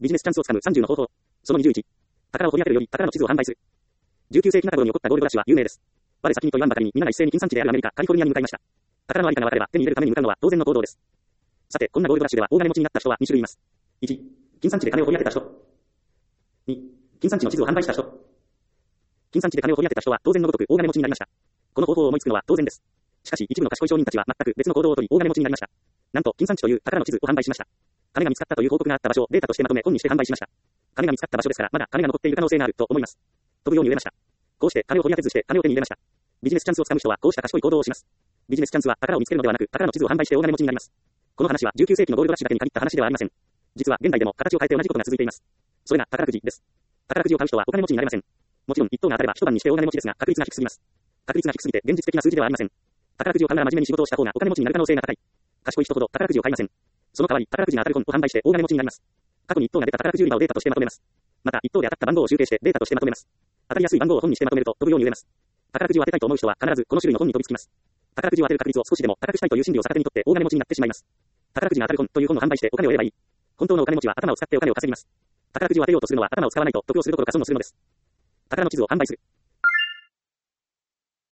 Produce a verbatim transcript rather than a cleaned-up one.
ビジネスチャンスをつかむさんじゅうの方法。そのにじゅういち。宝を掘り当てるより宝の地図を販売する。じゅうきゅう世紀中頃に起こったゴールドラッシュは有名です。我先にと言わんばかりに皆が一斉に金産地であるアメリカ、カリフォルニアに向かいました。宝のありかが分かれば手に入れるために向かうのは当然の行動です。さて、こんなゴールドラッシュでは大金持ちになった人はに種類います。いち、金産地で金を掘り当てた人。に、金産地の地図を販売した人。金産地で金を掘り当てた人は当然のごとく大金持ちになりました。この方法を思いつくのは当然です。しかし一部の賢い商人たちは全く別の行動をとり大金持ちになりました。なんと金産地という宝の地図を販売しました。金が見つかったという報告があった場所をデータとしてまとめ本にして販売しました。金が見つかった場所ですからまだ金が残っている可能性があると思います。飛ぶように売れました。こうして金を掘り当てずして金を手に入れました。ビジネスチャンスをつかむ人はこうした賢い行動をします。ビジネスチャンスは宝を見つけるのではなく宝の地図を販売して大金持ちになります。この話はじゅうきゅう世紀のゴールドラッシュだけに限った話ではありません。実は現代でも形を変えて同じことが続いています。それが宝くじです。宝くじを買う人はお金持ちになれません。もちろん一等が当たれば一晩にして大金持ちですが確率が低すぎます。確率が低すぎて現実的な数字ではありません。宝くじを買うなら真面目に仕事をした方がお金持ちになる可能性が高い。賢い人ほど宝くじを買いません。その代わり宝くじが当たる本を販売して大金持ちになります。過去に一等が出た宝くじ売り場をデータとしてまとめます。また一等で当たった番号を集計してデータとしてまとめます。当たりやすい番号を本にしてまとめると飛ぶように売れます。宝くじを当てたいと思う人は必ずこの種類の本に飛びつきます。宝くじを当てる確率を少しでも高くしたいという心理を逆手にとって大金持ちになってしまいます。宝くじが当たる本という本を販売してお金を得ればいい。本当のお金持ちは頭を使ってお金を稼ぎます。宝くじを当てようとするのは頭を使わないと得をするどころか損をするのです。宝の地図を販売する。